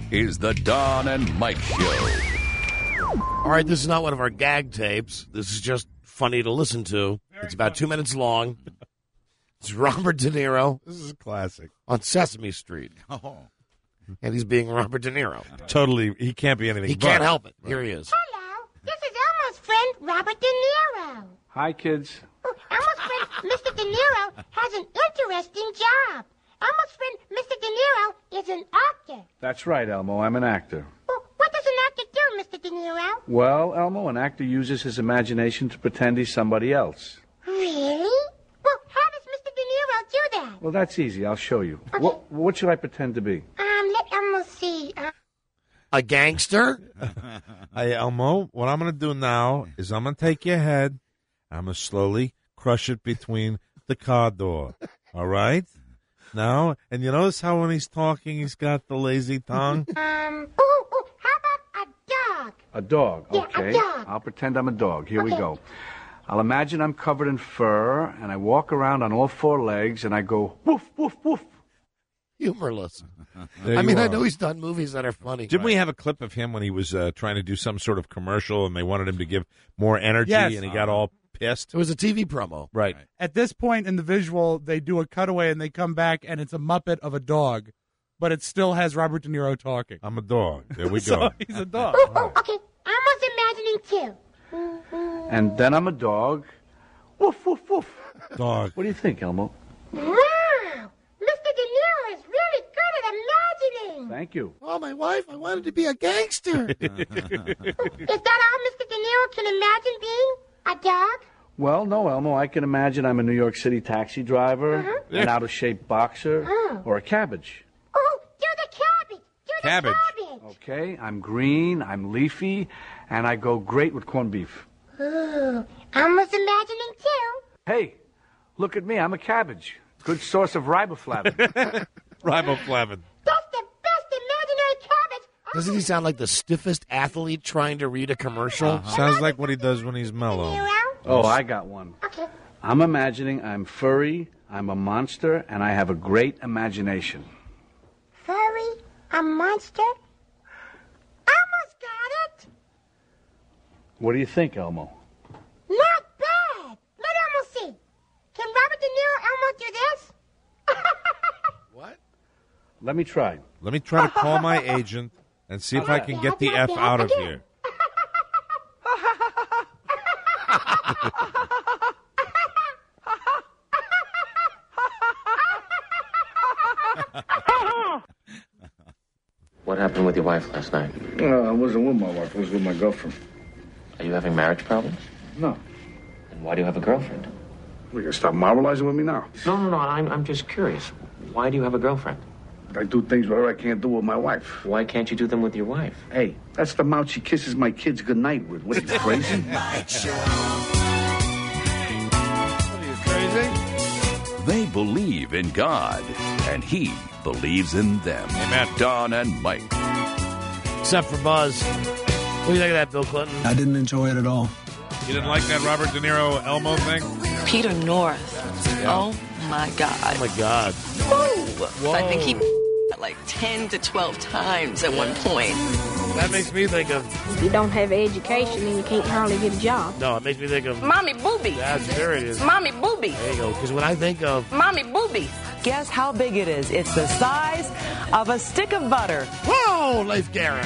is the Don and Mike Show. All right, this is not one of our gag tapes. This is just funny to listen to. It's about 2 minutes long. It's Robert De Niro. This is a classic. On Sesame Street. Oh. And he's being Robert De Niro. Totally, he can't be anything He but. can't help it. Here he is. Hello, this is Elmo's friend, Robert De Niro. Hi, kids. Elmo's friend, Mr. De Niro, has an interesting job. Elmo's friend, Mr. De Niro, is an actor. That's right, Elmo. I'm an actor. Well, what does an actor do, Mr. De Niro? Well, Elmo, an actor uses his imagination to pretend he's somebody else. Really? Well, how does Mr. De Niro do that? Well, that's easy. I'll show you. Okay. What should I pretend to be? Let Elmo see. A gangster? Hey, Elmo, what I'm going to do now is I'm going to take your head. I'm going to slowly crush it between the car door. All right? Now, and you notice how when he's talking, he's got the lazy tongue? How about a dog? A dog. Yeah, Okay. a dog. I'll pretend I'm a dog. Here we Okay. go. I'll imagine I'm covered in fur, and I walk around on all four legs, and I go woof, woof, woof. Humorless. There I you mean, I are. know he's done movies that are funny. Didn't we have a clip of him when he was trying to do some sort of commercial and they wanted him to give more energy Yes. and he got all pissed? It was a TV promo. Right. At this point in the visual, they do a cutaway and they come back, and it's a Muppet of a dog, but it still has Robert De Niro talking. I'm a dog. There we So go. he's a dog. Okay, Elmo's imagining too. And then I'm a dog. Woof, woof, woof. Dog. What do you think, Elmo? Wow! Mr. De Niro is really good at imagining. Thank you. Oh, my wife, I wanted to be a gangster. Is that all Mr. De Niro can imagine being? A dog? Well, no, Elmo. I can imagine I'm a New York City taxi driver, an out-of-shape boxer, or a cabbage. Oh, do the cabbage. Do the Cabbage. cabbage. Okay, I'm green, I'm leafy, and I go great with corned beef. Ooh, Elmo's imagining too. Hey, look at me. I'm a cabbage. Good source of riboflavin. Riboflavin. That's the best imaginary cabbage. Doesn't he sound like the stiffest athlete trying to read a commercial? Sounds like what he does when he's mellow. Niro? Oh, I got one. Okay. I'm imagining I'm furry, I'm a monster, and I have a great imagination. Furry? A monster? Elmo's got it. What do you think, Elmo? Not bad. Let Elmo see. Can Robert De Niro Elmo do this? What? Let me try. Let me try to call my agent and see if I can get the F out of here. What happened with your wife last night? I wasn't with my wife. I was with my girlfriend. Are you having marriage problems? No. And why do you have a girlfriend? We gonna stop moralizing with me now? No, I'm just curious. Why do you have a girlfriend? I do things with her I can't do with my wife. Why can't you do them with your wife? Hey, that's the mouth she kisses my kids goodnight with. What, are you crazy? They believe in God, and He believes in them. Amen. Don and Mike. Except for Buzz. What do you think of that, Bill Clinton? I didn't enjoy it at all. You didn't like that Robert De Niro Elmo thing? Peter North. Oh, my God. Oh, my God. Whoa. I think he like 10 to 12 times at one point. That makes me think of... If you don't have education, then you can't hardly get a job. No, it makes me think of... Mommy booby. There it is. Mommy booby. There you go. Because when I think of... Mommy booby. Guess how big it is? It's the size of a stick of butter. Whoa, Leif Garrett.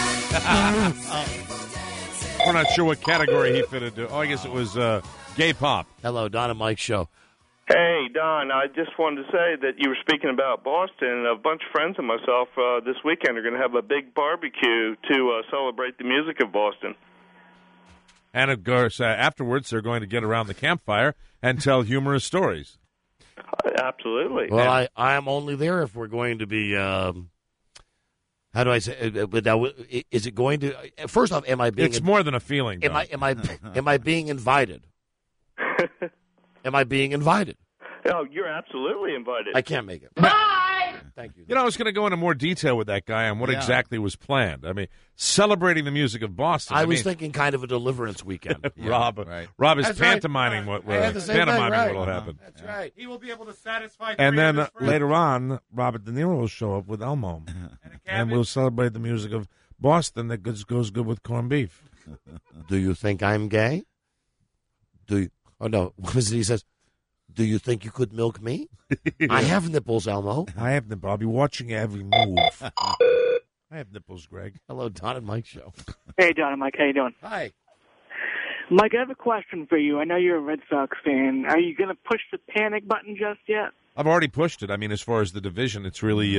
We're not sure what category he fit into. Oh, I guess it was gay pop. Hello, Don and Mike Show. Hey, Don, I just wanted to say that you were speaking about Boston, and a bunch of friends and myself this weekend are going to have a big barbecue to celebrate the music of Boston. And of course, afterwards, they're going to get around the campfire and tell humorous stories. Absolutely. Well, I am only there if we're going to be... how do I say? But now, is it going to? First off, am I being? It's more than a feeling. Am I being invited? Am I being invited? Oh, you're absolutely invited. I can't make it. Bye! Thank you. You know, I was going to go into more detail with that guy on what exactly was planned. I mean, celebrating the music of Boston. I was thinking kind of a deliverance weekend. Rob is That's pantomiming right. what I had the same thing, what will right. happen. That's right. He will be able to satisfy. And then his friends. later on, Robert De Niro will show up with Elmo, and we'll celebrate the music of Boston that goes good with corned beef. Do you think I'm gay? Oh, no. What is it he says? Do you think you could milk me? I have nipples, Elmo. I have nipples. I'll be watching every move. I have nipples, Greg. Hello, Don and Mike show. Hey, Don and Mike. How you doing? Hi. Mike, I have a question for you. I know you're a Red Sox fan. Are you going to push the panic button just yet? I've already pushed it. I mean, as far as the division, it's really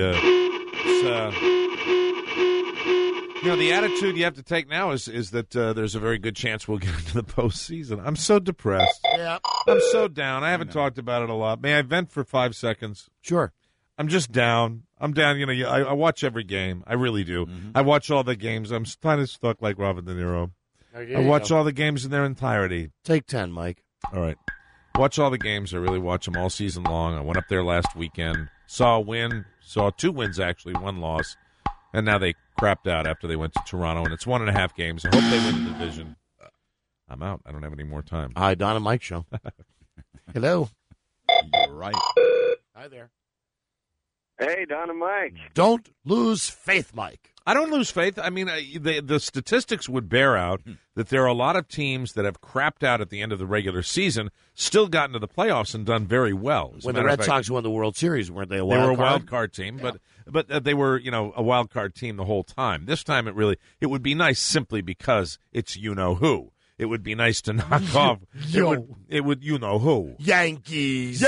the attitude you have to take now is that there's a very good chance we'll get into the postseason. I'm so depressed. Yeah. I'm so down. I haven't talked about it a lot. May I vent for 5 seconds? Sure. I'm just down. I'm down. You know, I watch every game. I really do. Mm-hmm. I watch all the games. I'm kind of stuck like Robert De Niro. I watch all the games in their entirety. Take 10, Mike. All right. Watch all the games. I really watch them all season long. I went up there last weekend. Saw a win. Saw 2 wins, actually. 1 loss. And now they crapped out after they went to Toronto. And it's 1.5 games. I hope they win the division. I'm out. I don't have any more time. Hi, Don and Mike show. Hello. You're right. Hi there. Hey, Don and Mike. Don't lose faith, Mike. I don't lose faith. I mean, the statistics would bear out that there are a lot of teams that have crapped out at the end of the regular season, still gotten to the playoffs and done very well. When the Red Sox won the World Series, weren't they a wild card? They were a card? wild card team, but they were, a wild card team the whole time. This time it would be nice simply because it's you-know-who. It would be nice to knock off. It would you-know-who. Yankees.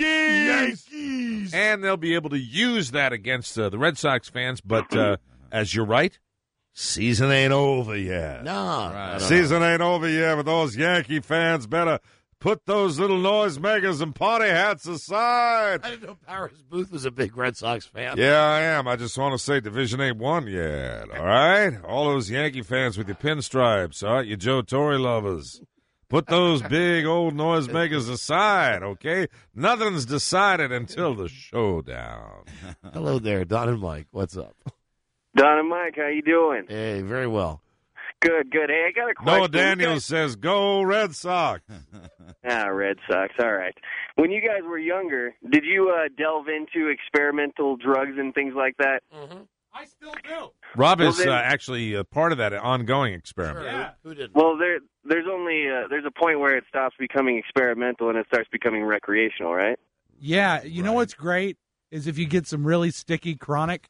And they'll be able to use that against the Red Sox fans, but as you're right, season ain't over yet. No. Right. Season ain't over yet, but those Yankee fans better put those little noisemakers and party hats aside. I didn't know Paris Booth was a big Red Sox fan. Yeah, I am. I just want to say division ain't won yet, all right? All those Yankee fans with your pinstripes, all right? You Joe Torre lovers. Put those big old noisemakers aside, okay? Nothing's decided until the showdown. Hello there, Don and Mike. What's up? Don and Mike, how you doing? Hey, very well. Good. Hey, I got a question. Noah Daniels says, go Red Sox. Red Sox, all right. When you guys were younger, did you delve into experimental drugs and things like that? Mm-hmm. I still do. Rob is actually part of that ongoing experiment. Sure. Yeah. Who didn't? Well, there's a point where it stops becoming experimental and it starts becoming recreational, right? Yeah, you know what's great is if you get some really sticky chronic.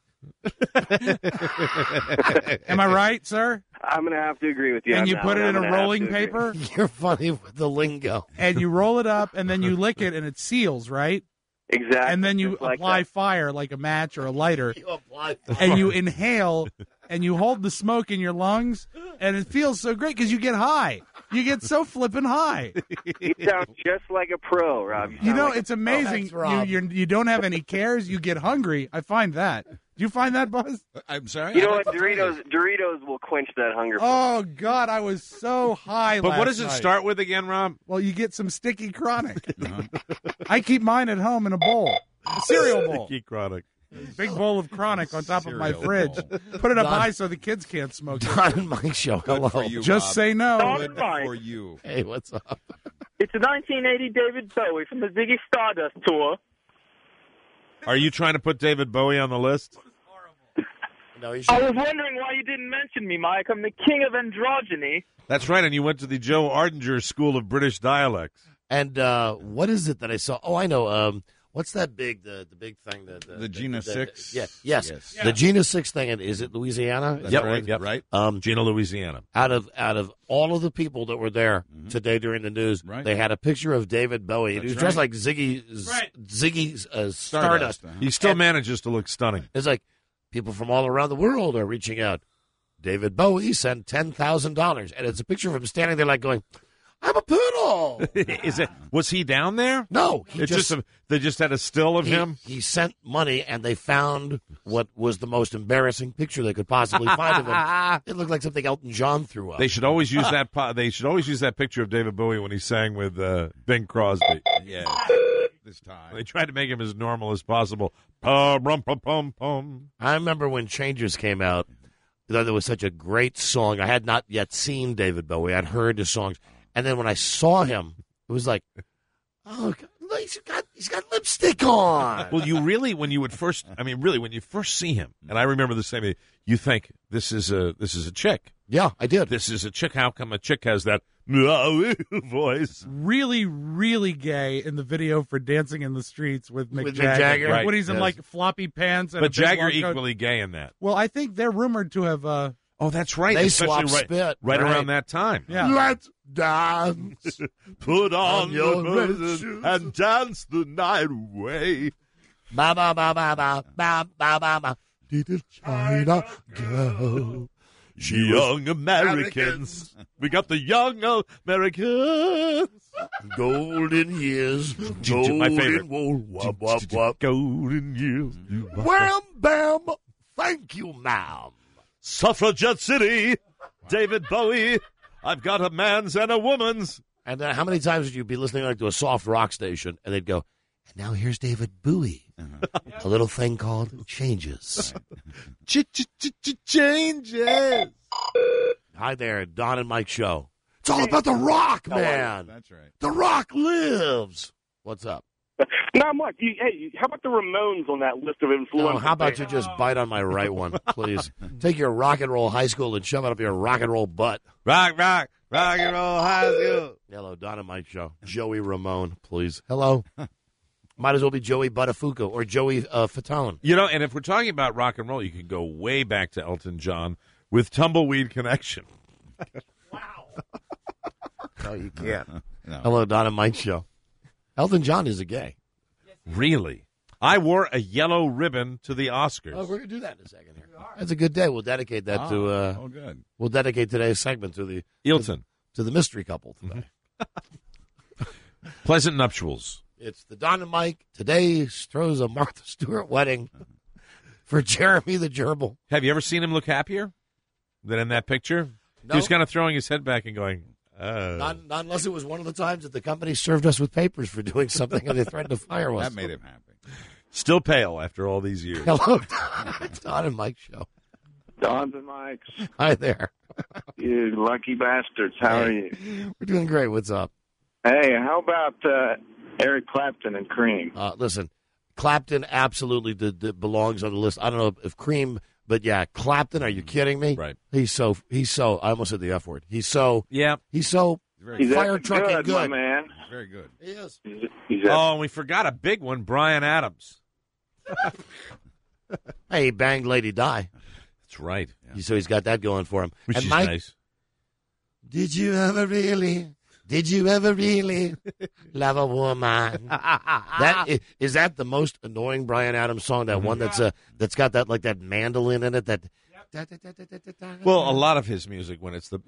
Am I right, sir? I'm going to have to agree with you. And you put it in a rolling paper? You're funny with the lingo. And you roll it up, and then you lick it, and it seals, right? Exactly. And then you apply fire like a match or a lighter. And you inhale, and you hold the smoke in your lungs, and it feels so great because you get high. You get so flippin' high. You sound just like a pro, Rob. It's amazing. You don't have any cares. You get hungry. I find that. Do you find that, Buzz? I'm sorry? You know what? Doritos will quench that hunger. Oh, God, I was so high But last what does it night. start with again, Rob? Well, you get some sticky chronic. I keep mine at home in a bowl. A cereal bowl. Sticky chronic. Big bowl of chronic on top of my fridge. Put it up high so the kids can't smoke it. Don and Mike show. Hello. for you, Just Rob. say no. Good for you. Hey, what's up? It's a 1980 David Bowie from the Ziggy Stardust tour. Are you trying to put David Bowie on the list? No, I was wondering why you didn't mention me, Mike. I'm the king of androgyny. That's right, and you went to the Joe Ardinger School of British Dialects. And what is it that I saw? Oh, I know. What's that big, the big thing? The Gina 6? Yes. The Gina 6 thing, and is it Louisiana? Yep, right. Gina, Louisiana. Out of all of the people that were there today during the news, they had a picture of David Bowie. He was dressed like Ziggy Stardust. He still manages to look stunning. It's like people from all around the world are reaching out. David Bowie sent $10,000, and it's a picture of him standing there like going, I'm a poodle. Was he down there? No. They just had a still of him? He sent money, and they found what was the most embarrassing picture they could possibly find of him. It looked like something Elton John threw up. They should always use that. They should always use that picture of David Bowie when he sang with Bing Crosby. Yeah. this time. They tried to make him as normal as possible. Pum-rum-pum-pum-pum. I remember when Changes came out, that there was such a great song. I had not yet seen David Bowie. I'd heard his songs. And then when I saw him, it was like, oh, God, look, he's got lipstick on. Well, you really, when you first see him, and I remember the same, you think, this is a chick. Yeah, I did. This is a chick. How come a chick has that voice? Really, really gay in the video for Dancing in the Streets with Mick With Mick Jagger. Jagger. Right, When he's in yes. like floppy pants. And But a big Jagger long coat. equally gay in that. Well, I think they're rumored to have. Oh, that's right. They Especially swap spit. right around that time. Yeah. Let's dance. Put on your your red roses shoes. and dance the night away. Ba ba ba ba ba ba ba ba ba. Did China go? Young Americans. We got the young Americans. Golden years. My Golden favorite. wool. Wop, wop, wop. Golden years. Wham, bam. Thank you, ma'am. Suffragette City. David Bowie. I've got a man's and a woman's. And how many times would you be listening like to a soft rock station, and they'd go, and now here's David Bowie. A little thing called Changes. Changes. Hi there, Don and Mike Show. It's all about the rock, man. That's right. The rock lives. What's up? Not much. Hey, how about the Ramones on that list of influences? Oh, how about you just bite on my right one, please? Take your rock and roll high school and shove it up your rock and roll butt. Rock and roll high school. Hello, Don and Mike Show. Joey Ramone, please. Hello. Might as well be Joey Buttafuoco or Joey Fatone. You know, and if we're talking about rock and roll, you can go way back to Elton John with Tumbleweed Connection. No, you can't. No. Hello, Don and Mike Show. Elton John is a gay. Really? I wore a yellow ribbon to the Oscars. Oh, we're going to do that in a second here. That's a good day. We'll dedicate that to... oh, good. We'll dedicate today's segment to the... Hilton. To the mystery couple today. Pleasant nuptials. It's the Don and Mike. Today throws a Martha Stewart wedding for Jeremy the Gerbil. Have you ever seen him look happier than in that picture? No. He was kind of throwing his head back and going, oh. Not unless it was one of the times that the company served us with papers for doing something and they threatened to fire us. That made him happy. Still pale after all these years. Hello, Don and Mike Show. Don's and Mike's. Hi there. You lucky bastards. How are you? We're doing great. What's up? Hey, how about Eric Clapton and Cream? Listen, Clapton absolutely belongs on the list. I don't know if Cream, but yeah, Clapton. Are you kidding me? Right. He's so. I almost said the F word. He's so He's fire trucking good. my man. He's very good. He is. Oh, and we forgot a big one, Bryan Adams. Hey, he banged Lady Di. That's right. So he's got that going for him. Which and is Mike, nice. Did you ever really love a woman? Is that the most annoying Bryan Adams song? That one that's got that mandolin in it. That. Well, a lot of his music when it's the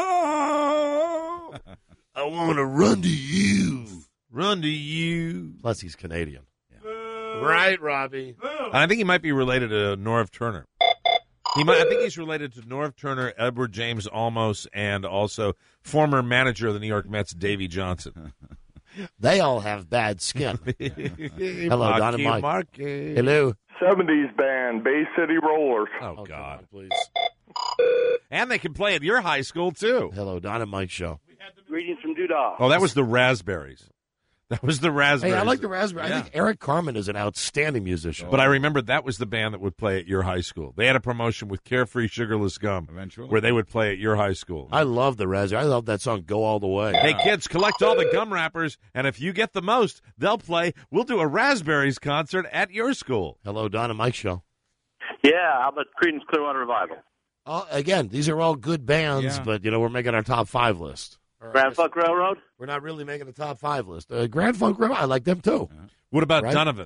I want to run to you. Run to you. Plus, he's Canadian. Right, Robbie. And I think he might be related to Norv Turner. I think he's related to Norv Turner, Edward James Olmos, and also former manager of the New York Mets, Davey Johnson. They all have bad skin. Hello, Don and Mike. Marky. Hello. 70s band, Bay City Rollers. Oh, God. Please. And they can play at your high school, too. Hello, Don and Mike Show. Greetings from Doodah. Oh, that was the Raspberries. That was the Raspberries. Hey, I like the Raspberry. Yeah. I think Eric Carmen is an outstanding musician. But I remember that was the band that would play at your high school. They had a promotion with Carefree Sugarless Gum Eventually. where they would play at your high school. I love the Raspberry. I love that song, Go All the Way. Hey, kids, collect all the gum wrappers, and if you get the most, they'll play. We'll do a Raspberries concert at your school. Hello, Don and Mike Show. Yeah, how about Creedence Clearwater Revival? Again, these are all good bands, Yeah. but, we're making our top 5 list. Grand Funk Railroad? We're not really making a top 5 list. Grand Funk Railroad, I like them, too. What about Right? Donovan?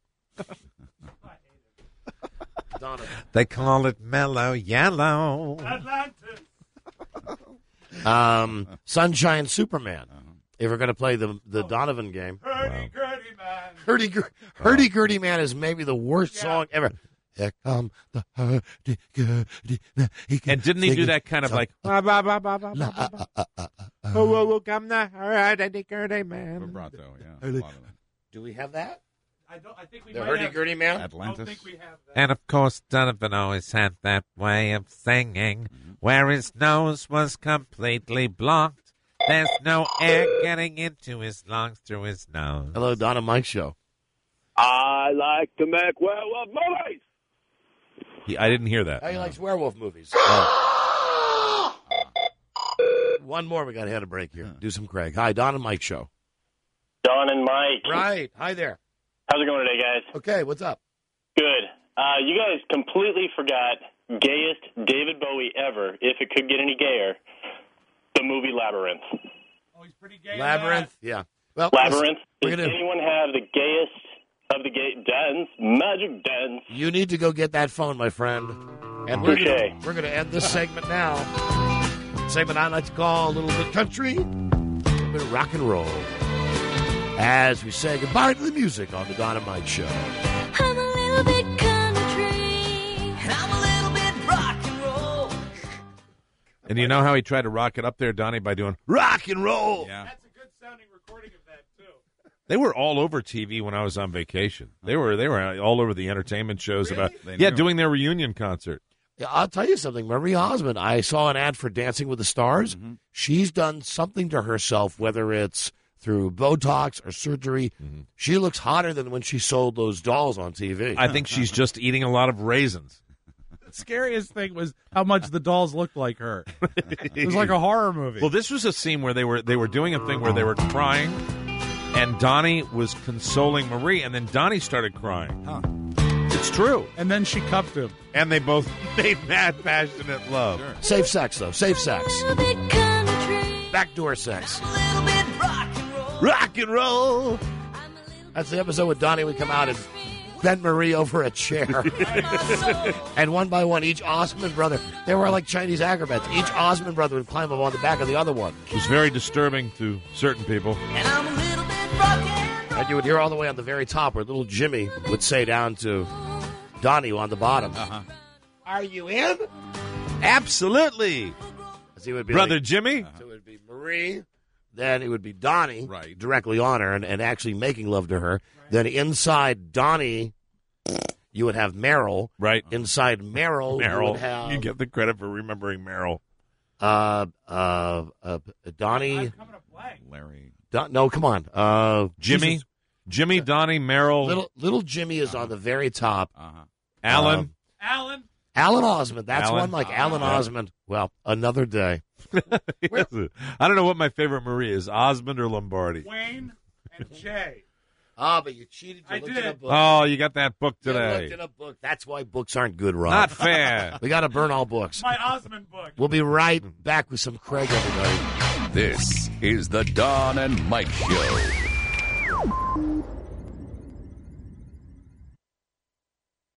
Donovan. They call it Mellow Yellow. Sunshine Superman. If we're going to play the Donovan game. Hurdy-gurdy man is maybe the worst song ever. Here come the hurdy-gurdy man. And didn't he do that kind of like, oh, come the hurdy-gurdy man. Vibrato, yeah. A lot of them. Do we have that? I think we The might hurdy-gurdy man? I don't think we have that. And of course, Donovan always had that way of singing, where his nose was completely blocked. There's no air getting into his lungs through his nose. Hello, Don and Mike Show. I like to make werewolf movies. I didn't hear that. He likes werewolf movies. One more. We got to hit a break here. Do some Craig. Hi, Don and Mike Show. Don and Mike. Right. Hi there. How's it going today, guys? Okay, what's up? Good. You guys completely forgot gayest David Bowie ever, if it could get any gayer, the movie Labyrinth. Oh, he's pretty gay. Labyrinth? Yeah. Well, Labyrinth. We're Does gonna- anyone have the gayest of the gay dens? Magic dens. You need to go get that phone, my friend. And we're Touché. going to end this segment now. Segment I like to call a little bit country, a little bit rock and roll. As we say goodbye to the music on the Don and Mike Show. I'm a little bit country, and I'm a little bit rock and roll. And you know how he tried to rock it up there, Donnie, by doing rock and roll? Yeah. That's a good sounding recording of that, too. They were all over TV when I was on vacation. They were all over the entertainment shows Really? about They yeah, knew. doing their reunion concert. Yeah, I'll tell you something. Marie Osmond, I saw an ad for Dancing with the Stars. Mm-hmm. She's done something to herself, whether it's through Botox or surgery. She looks hotter than when she sold those dolls on TV. I think she's just eating a lot of raisins. The scariest thing was how much the dolls looked like her. It was like a horror movie. Well, this was a scene where they were doing a thing where they were crying, and Donnie was consoling Marie, and then Donnie started crying. Huh. It's true. And then she cupped him. And they both made mad, passionate love. Sure. Safe sex, though. Safe sex. A little bit country, Backdoor sex. a little bit rock and roll. Rock and roll. That's the episode with Donnie would come out and bend Marie over a chair. And one by one, each Osmond brother, they were like Chinese acrobats. Each Osmond brother would climb up on the back of the other one. It was very disturbing to certain people. And I'm a little bit rock and roll. And you would hear all the way on the very top where little Jimmy would say down to Donnie on the bottom, "Are you in?" Absolutely. As he would be Brother like- Jimmy? So it would be Marie, then it would be Donnie Right. directly on her and actually making love to her. Then inside Donnie, you would have Meryl. Right. Inside Meryl, you would have You get the credit for remembering Meryl. Donnie. Larry. No, come on. Jimmy? Jesus. Jimmy, Donnie, Meryl, Little Jimmy is on the very top. Alan. Alan Osmond. That's Alan. one like Alan Osmond. Well, another day. Yes. I don't know what my favorite Marie is, Osmond or Lombardi. Wayne and Jay. Ah, but you cheated. You I looked did. in a book. Oh, you got that book You today. looked in a book. That's why books aren't good, Rob. Not fair. We got to burn all books. My Osmond book. We'll be right back with some Craig, everybody. This is the Don and Mike Show.